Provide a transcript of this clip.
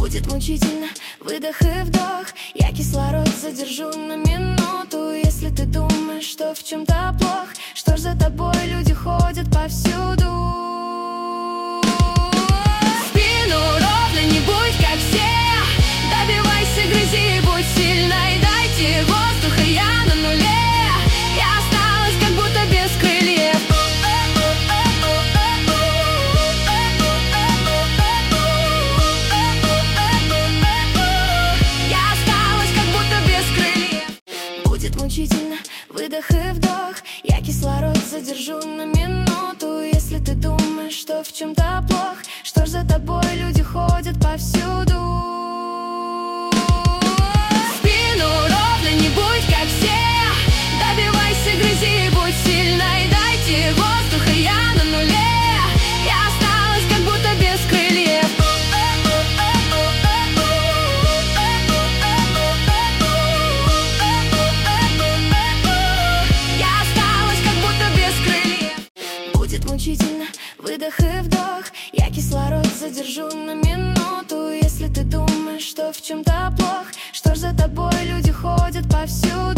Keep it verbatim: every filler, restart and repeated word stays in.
Будет мучительно, выдох и вдох. Я кислород задержу на минуту. Если ты думаешь, что в чем-то плох, что ж за тобой люди ходят повсюду. Спину ровно, не будь как все. Добивайся, грызи, будь сильной. Дайте воздуха, я на нуле. Я осталась как будто без крыльев. Я осталась как будто без крыльев. Будет мучительно, выдох и вдох. Я кислород задержу на минуту. Если ты думаешь, что в чем-то плох, что ж за тобой люди ходят повсюду. Спину ровно, не будь как все. Добивайся, грызи, будь сильной. Дайте воздуха, я на нуле. Я осталась как будто без крыльев. Я осталась как будто без крыльев. Будет мучительно, выдох и вдох. Я кислород задержу на минуту. Если ты думаешь, что в чем-то плох, что ж за тобой люди ходят повсюду.